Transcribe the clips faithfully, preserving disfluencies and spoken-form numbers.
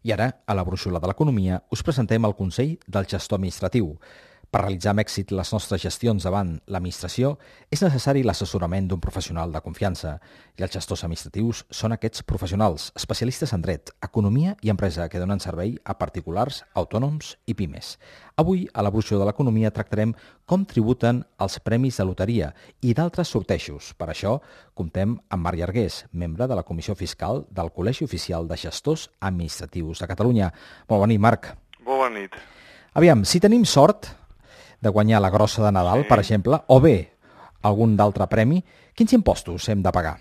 I ara, a la brúixola de l'economia, us presentem el Consell del Gestor Administratiu. Per realitzar amb èxit les nostres gestions davant l'administració és necessari l'assessorament d'un professional de confiança. I els gestors administratius són aquests professionals, especialistes en dret, economia i empresa que donen servei a particulars, autònoms i pimes. Avui, a la brúixola de l'economia, tractarem com tributen els premis de loteria i d'altres sortejos. Per això, comptem amb Marc Llargués, membre de la Comissió Fiscal del Col·legi Oficial de Gestors Administratius de Catalunya. Molt bona nit, Marc. Molt bona nit. Aviam, si tenim sort de guanyar la grossa de Nadal, sí. per exemple, o bé algun d'altre premi, quins impostos hem de pagar?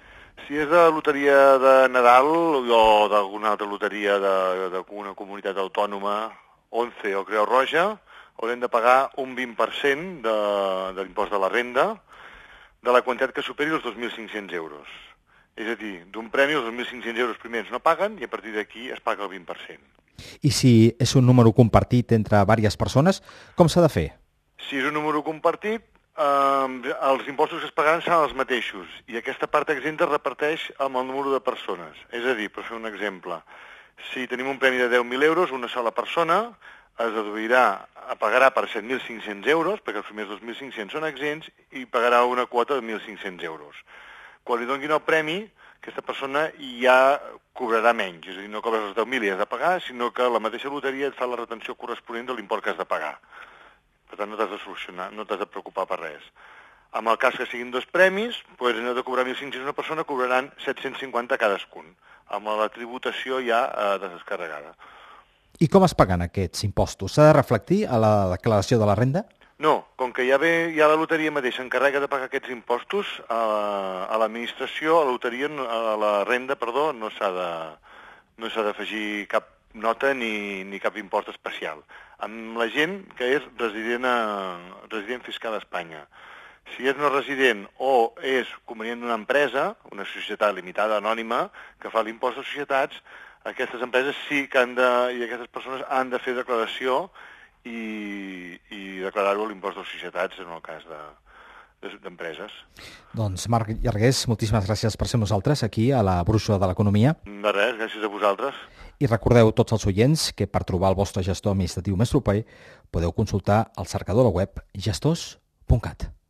Si és de loteria de Nadal o d'alguna altra loteria d'alguna comunitat autònoma, ONCE o Creu Roja, haurem de pagar un vint per cent de, de l'impost de la renda de la quantitat que superi els dos mil cinc-cents euros. És a dir, d'un premi els dos mil cinc-cents euros primers no paguen i a partir d'aquí es paga el vint per cent. I si és un número compartit entre diverses persones, com s'ha de fer? Si és un número compartit, eh, els impostos que es pagaran seran els mateixos i aquesta part exempta es reparteix amb el número de persones. És a dir, per fer un exemple, si tenim un premi de deu mil euros, una sola persona es deduirà, pagarà per set mil cinc-cents euros, perquè els primers dos mil cinc-cents són exempts, i pagarà una quota de mil cinc-cents euros. Quan li donin el premi, aquesta persona ja cobrarà menys, és a dir, no cobres els deu mil i has de pagar, sinó que la mateixa loteria et fa la retenció corresponent de l'import que has de pagar. Per tant, no t'has de solucionar, no t'has de preocupar per res. En el cas que siguin dos premis, doncs en lloc de cobrar mil cinc-cents una persona, cobraran set-cents cinquanta cadascun, amb la tributació ja eh, descarregada. I com es paguen aquests impostos? S'ha de reflectir a la declaració de la renda? No, com que ja ve, ja la loteria mateixa s'encarrega de pagar aquests impostos, a, a l'administració, a la loteria, a la renda, perdó, no s'ha de, no s'ha d'afegir cap nota ni, ni cap impost especial. Amb la gent que és resident, a, resident fiscal a Espanya. Si és no resident o és convenient d'una empresa, una societat limitada anònima, que fa l'impost de societats, aquestes empreses sí que han de, i aquestes persones han de fer declaració i, i declarar-ho a l'impost de societats en el cas d'empreses. De, doncs Marc Llargués, moltíssimes gràcies per ser amb nosaltres aquí a la brúixola de l'economia. De res, gràcies a vosaltres. I recordeu tots els oients que per trobar el vostre gestor administratiu més proper podeu consultar el cercador a la web gestors punt cat.